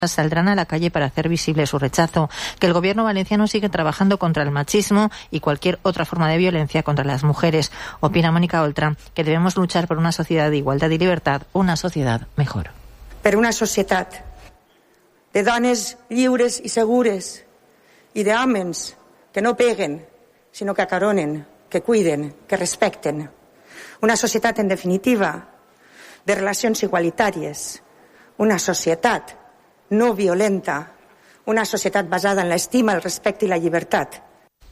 saldrán a la calle para hacer visible su rechazo, que el gobierno valenciano sigue trabajando contra el machismo y cualquier otra forma de violencia contra las mujeres. Opina Mónica Oltra que debemos luchar por una sociedad de igualdad y libertad, una sociedad mejor. Per una societat de dones lliures i segures i d'homes que no peguen, sinó que acaronen, que cuiden, que respecten. Una societat, en definitiva, de relacions igualitàries. Una societat no violenta. Una societat basada en l'estima, el respecte i la llibertat.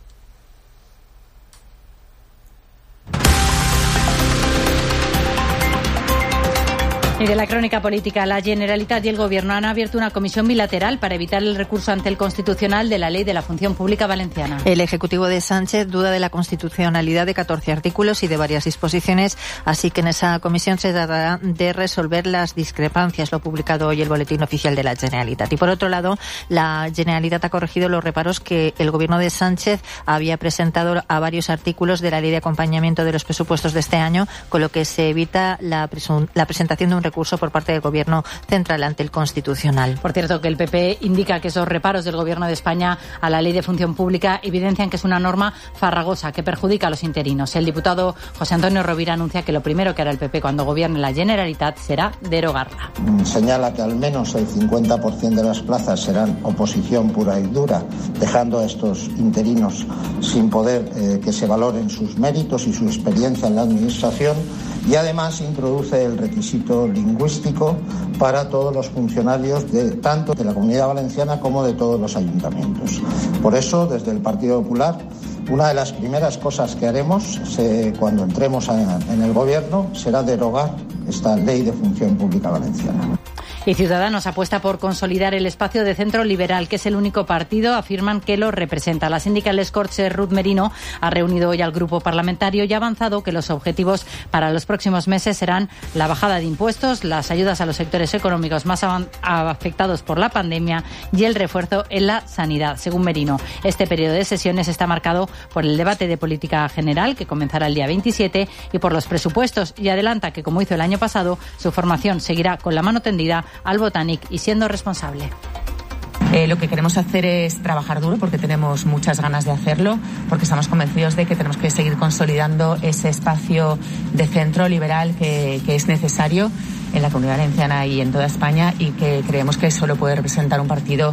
Y de la crónica política, la Generalitat y el Gobierno han abierto una comisión bilateral para evitar el recurso ante el Constitucional de la Ley de la Función Pública Valenciana. El Ejecutivo de Sánchez duda de la constitucionalidad de 14 artículos y de varias disposiciones, así que en esa comisión se tratará de resolver las discrepancias, lo ha publicado hoy el Boletín Oficial de la Generalitat. Y por otro lado, la Generalitat ha corregido los reparos que el Gobierno de Sánchez había presentado a varios artículos de la Ley de Acompañamiento de los Presupuestos de este año, con lo que se evita la presentación de un recurso por parte del Gobierno central ante el Constitucional. Por cierto, que el PP indica que esos reparos del Gobierno de España a la Ley de Función Pública evidencian que es una norma farragosa que perjudica a los interinos. El diputado José Antonio Rovira anuncia que lo primero que hará el PP cuando gobierne la Generalitat será derogarla. Señala que al menos el 50% de las plazas serán oposición pura y dura, dejando a estos interinos sin poder que se valoren sus méritos y su experiencia en la administración, y además introduce el requisito lingüístico para todos los funcionarios tanto de la Comunidad Valenciana como de todos los ayuntamientos. Por eso, desde el Partido Popular, una de las primeras cosas que haremos cuando entremos en el Gobierno será derogar esta Ley de Función Pública Valenciana. Y Ciudadanos apuesta por consolidar el espacio de centro liberal, que es el único partido, afirman, que lo representa. La sindical Escorche Ruth Merino ha reunido hoy al grupo parlamentario y ha avanzado que los objetivos para los próximos meses serán la bajada de impuestos, las ayudas a los sectores económicos más afectados por la pandemia y el refuerzo en la sanidad. Según Merino, este periodo de sesiones está marcado por el debate de política general, que comenzará el día 27, y por los presupuestos, y adelanta que, como hizo el año pasado, su formación seguirá con la mano tendida al Botanic y siendo responsable. Lo que queremos hacer es trabajar duro, porque tenemos muchas ganas de hacerlo, porque estamos convencidos de que tenemos que seguir consolidando ese espacio de centro liberal que es necesario en la Comunidad Valenciana y en toda España, y que creemos que solo puede representar un partido.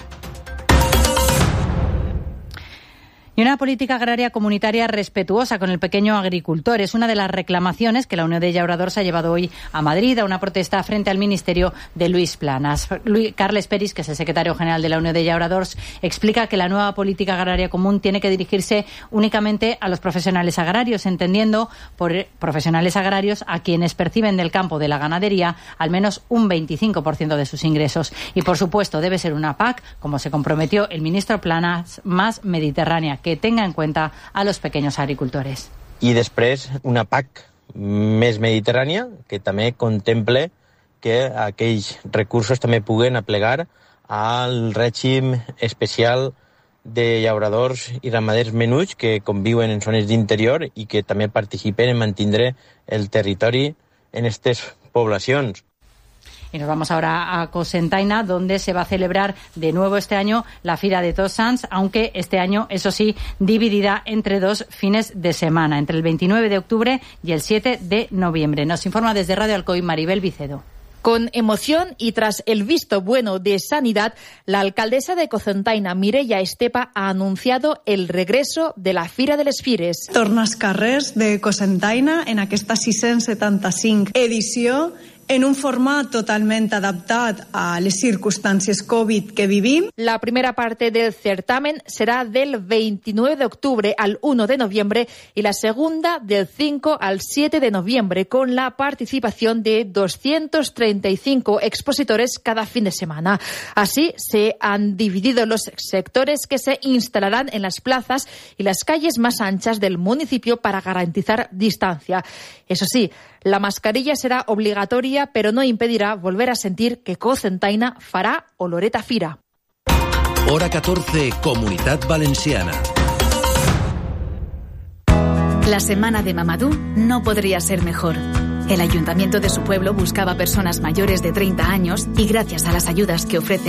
Y una política agraria comunitaria respetuosa con el pequeño agricultor es una de las reclamaciones que la Unió de Llauradors ha llevado hoy a Madrid a una protesta frente al ministerio de Luis Planas. Carles Peris, que es el secretario general de la Unió de Llauradors, explica que la nueva política agraria común tiene que dirigirse únicamente a los profesionales agrarios, entendiendo por profesionales agrarios a quienes perciben del campo de la ganadería al menos un 25% de sus ingresos. Y, por supuesto, debe ser una PAC, como se comprometió el ministro Planas, más mediterránea, que tenga en cuenta a los pequeños agricultores. I després una PAC més mediterrània que també contemple que aquells recursos també puguen aplegar al règim especial de llauradors i ramaders menuts que conviuen en zones d'interior i que també participen en mantindre el territori en aquestes poblacions. Y nos vamos ahora a Cocentaina, donde se va a celebrar de nuevo este año la Fira de Tots Sants, aunque este año, eso sí, dividida entre dos fines de semana, entre el 29 de octubre y el 7 de noviembre. Nos informa desde Radio Alcoy Maribel Vicedo. Con emoción y tras el visto bueno de Sanidad, la alcaldesa de Cocentaina, Mireia Estepa, ha anunciado el regreso de la Fira de les Fires. Torna als carrers de Cocentaina en aquesta 675 edició, en un format totalment adaptat a les circumstàncies Covid que vivim. La primera parte del certamen será del 29 de octubre al 1 de noviembre y la segunda del 5 al 7 de noviembre, con la participación de 235 expositores cada fin de semana. Así se han dividido los sectores que se instalarán en las plazas y las calles más anchas del municipio para garantizar distancia. Eso sí, la mascarilla será obligatoria, pero no impedirá volver a sentir que Cocentaina farà oloreta fira. Hora 14, Comunitat Valenciana. La semana de Mamadou no podría ser mejor. El ayuntamiento de su pueblo buscaba personas mayores de 30 años y gracias a las ayudas que ofrece